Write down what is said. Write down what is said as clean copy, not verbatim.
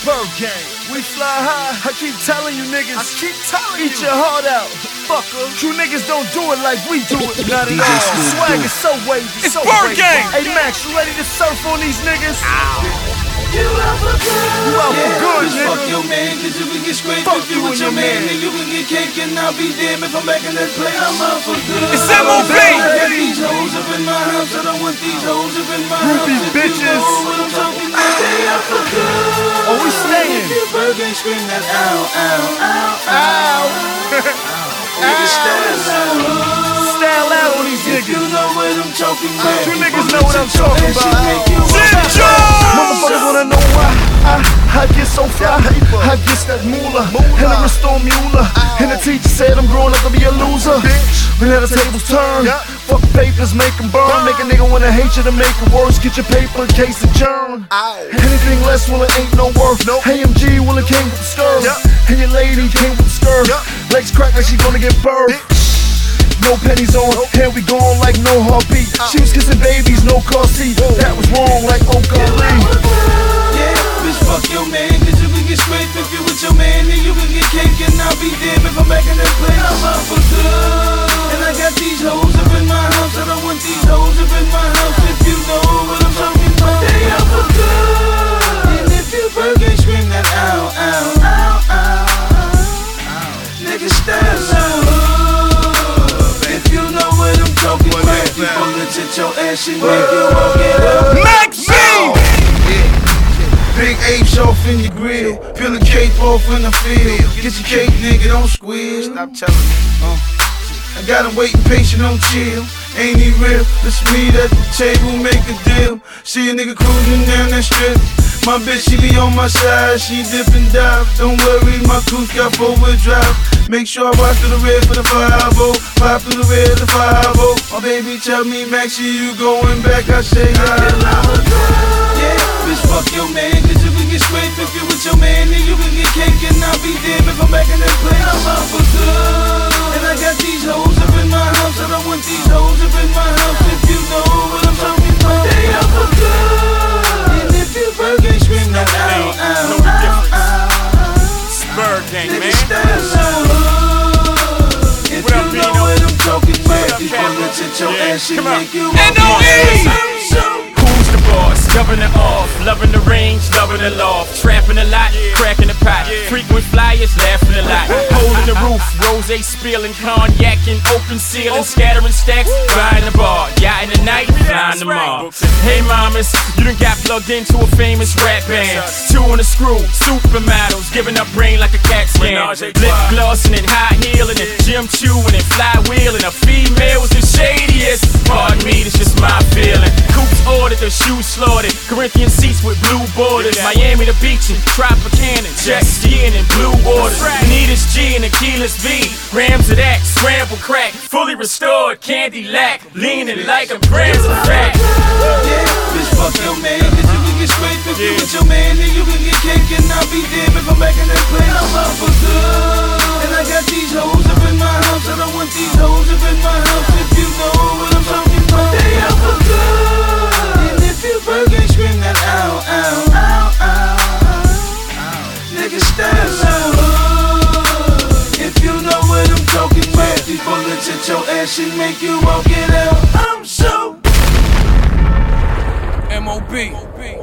Bird Gang. We fly high. I keep telling you niggas. Eat you. your heart out. Fucker. You niggas don't do it like we do it. Not at all. Swag is so wavy. It's so Bird wavy. Gang. Hey Max, you ready to surf on these niggas? You out for good. You out for good, Just nigga. fuck your man, cause you can get scraped Fuck if you you with and your your man. man. And you can get cake and I'll be damned if I'm back in that plate. I'm out for good. It's M.O.B. I got these hoes up in my house. I don't want these hoes up in my house. Groupie If bitches. you know what I'm talking about, they out for good. Oh, we staying. If Bird Gang scream that ow, ow, ow, Ow. nigga stand out. Style out on these If you niggas. know what I'm talking about, You niggas know what I'm talking that shit about. make you Jim Jones! Motherfuckers wanna know why I get so fly. I get that moolah and I restore mule. And the teacher said I'm growing up to be a loser. We let the tables turn. Fuck papers, make them burn. Make a nigga wanna hate you to make it worse. Get your paper in case it churn. Anything less, well, it ain't no worth. AMG, well, it came with the skirt. And your lady came with the skirt. Legs crack like she gonna get birthed. No pennies on, and we gone like no heartbeat. She was kissing babies, no car seat. That was wrong like Oka Lee. Yeah, bitch, fuck your man, cause you can get scraped if you with your man. And you can get cake and I'll be damned if I'm back in that place. I'm out for good. And I got these hoes up in my house. I don't want these hoes up in my house. If you know what I'm talking about, they out for good. And if you Bird Gang scream that ow, ow, ow, ow, nigga stand out. If you know what I'm talking about, you gon' legit your ass and make you walk it up. Max B! Big apes off in your grill, peel a cape off in the field. Get your cake, nigga, don't squeal. Stop telling me. I got him waiting patient, don't chill. Ain't he real? Let's meet at the table, make a deal. See a nigga cruising down that strip. My bitch, she be on my side, she dip and dive. Don't worry, my coupe got 4-wheel drive. Make sure I ride through the red for the 5-0. Ride through the red, the 5-0. My baby tell me, Maxie, you going back? I say, yeah, bitch, fuck your man, cause you can get scraped if you with your man. And you can get cake and I'll be damned if I'm back in that place. I'm out for good. And I got these hoes up in my house. I don't want these hoes up in my house. If you know what I'm talking about, they out for good. And if you Bird Gang scream that ow, ow, Know the difference. ow, It's Bird Gang, nigga man. stand out. If What up, you know Bino? what I'm talking about, you Cap? gon' legit your Yeah, ass and come on. make you walk N.O.E. Who's the boss? Governor off, loving the range, loving the loft, trapping a lot, cracking the pot, frequent flyers, laughing a lot, holding the roof, rose spilling, cognac and open ceiling, scattering stacks, buying the bar, yacht in the night, flying the mall. Hey mamas, you done got plugged into a famous rap band, 2 on the screw, supermodels, giving up brain like a cat scan, lip glossing and high heeling and gym chewing and fly wheeling, a female was the shadiest. Pardon me, this just my feeling. Coops ordered, the shoes slaughtered. Corinthian seats with blue borders. Miami the beach and Tropicana, jet skiing in blue waters. Nita's G and Aquila's V. Grams of that, scrambled crack. Fully restored, candy lack. Leaning like a grams of fat. Yeah, bitch, fuck your man, cause you can get scraped if you with your man. And you can get cake and I'll be damned if I'm back in that place. I'm out for good. And I got these hoes up in my house. I don't want these hoes up in my house. If you know what I'm talking about, they out for good. And if you Bird Gang scream that ow, ow, ow, ow, nigga stand out. If you know what I'm talking about, these bullets hit your ass and make you walk it out. I'm so M.O.B.